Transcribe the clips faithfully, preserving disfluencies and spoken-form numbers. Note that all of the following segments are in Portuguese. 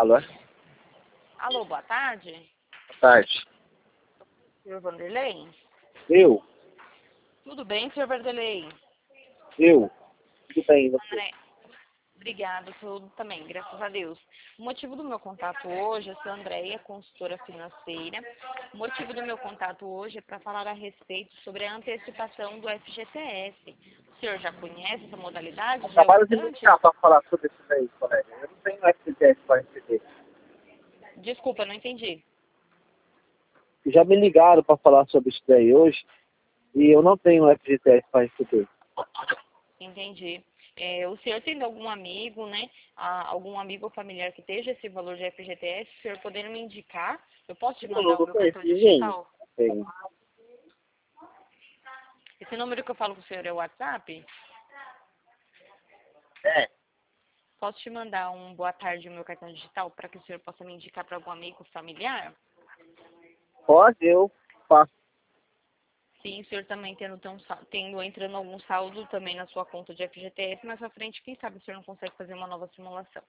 Alô? Alô, boa tarde. Boa tarde. senhor Vanderlei? Eu? Tudo bem, senhor Vanderlei? Eu? Tudo bem, e você? André, obrigada, tudo também, graças a Deus. O motivo do meu contato hoje, eu sou a Andréia, consultora financeira. O motivo do meu contato hoje é para falar a respeito sobre a antecipação do F G T S. O senhor já conhece essa modalidade? Já é Acabaram de me bastante? ligar para falar sobre isso aí, colega. Eu não tenho F G T S para receber. Desculpa, não entendi. Já me ligaram para falar sobre isso daí hoje e eu não tenho F G T S para receber. Entendi. É, o senhor tendo algum amigo, né? ah, algum amigo ou familiar que esteja esse valor de F G T S, o senhor podendo me indicar, eu posso te Eu mandar o não meu conheço cartão ninguém. digital? Tenho. Esse número que eu falo com o senhor é o WhatsApp? É, Posso te mandar um boa tarde no meu cartão digital para que o senhor possa me indicar para algum amigo ou familiar? pode, eu faço. Sim, o senhor também tendo, tão, sal- tendo entrando algum saldo também na sua conta de F G T S, mais à frente, quem sabe o senhor não consegue fazer uma nova simulação.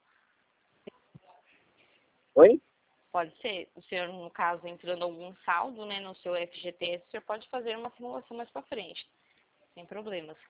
Oi? Pode ser, o senhor, no caso, entrando algum saldo, né, no seu F G T S, o senhor pode fazer uma simulação mais para frente, sem problemas.